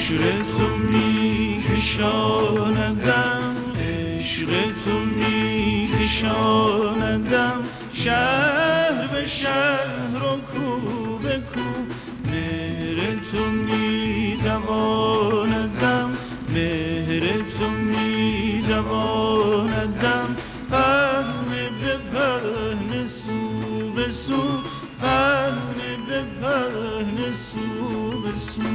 عشق تو میکشاندم، عشق تو میکشاندم، شهر به شهر و کو به کو، مهر تو میدواندم، مهر تو میدواندم، پهنه به پهنه سو به سو، پهنه به پهنه سو به سو.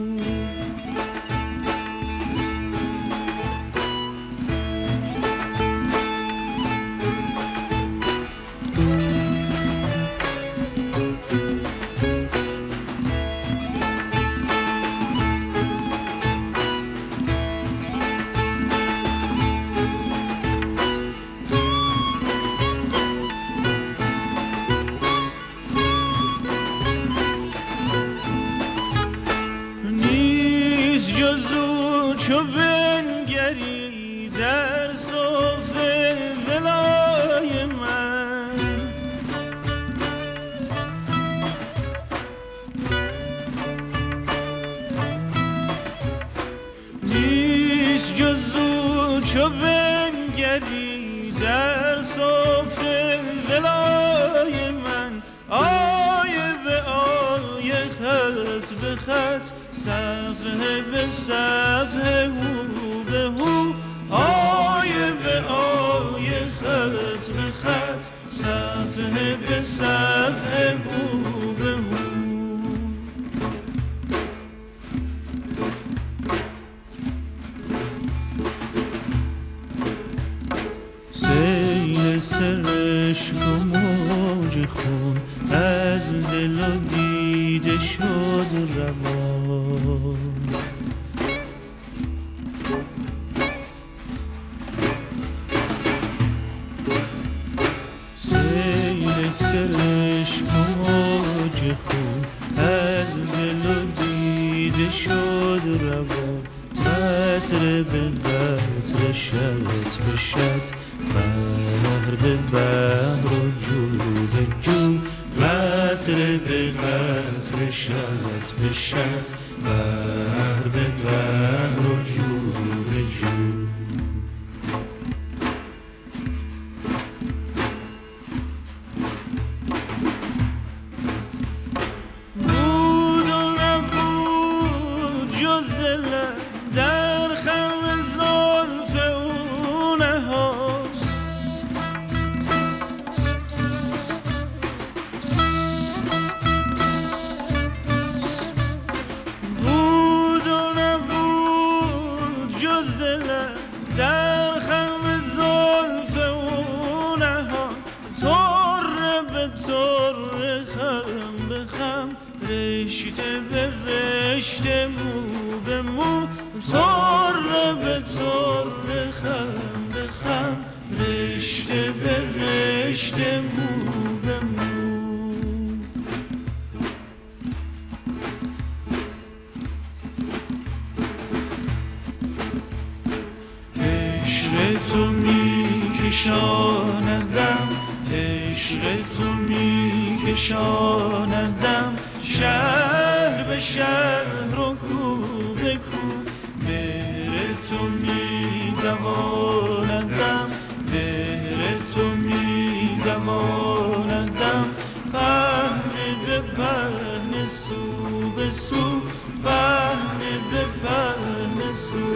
چو بنگری در صف دلای من، نیست جز او چو بنگری در صف دلای من، آیه به آیه خط به خط، صفحه به صفحه هو به هو، آیه به آیه خط به خط، صفحه به صفحه هو به هو. سیل سرشک و موج خون از دل و دیده شد روان، سیل سرشک و موج خون از دل و دیده شد روان، قطره به قطره شط به شط، بحر به بحر و جو به جو، قطره به قطره شط به شط، بحر به بحر و جو به جو. بود و نبود جز دلم در خم زلف او نهاد، بود و نبود جز دلم در خم زلف او نهاد، طره به طره خم به خم، رشته به رشته مو به مو، طره به طره خم به خم، رشته به رشته مو به مو. عشق تو میکشاندم، عشق تو میکشاندم، شهر به شهر و کو به کو، مهر تو میدواندم، مهر تو میدواندم، پهنه به پهنه سو به سو، پهنه به پهنه سو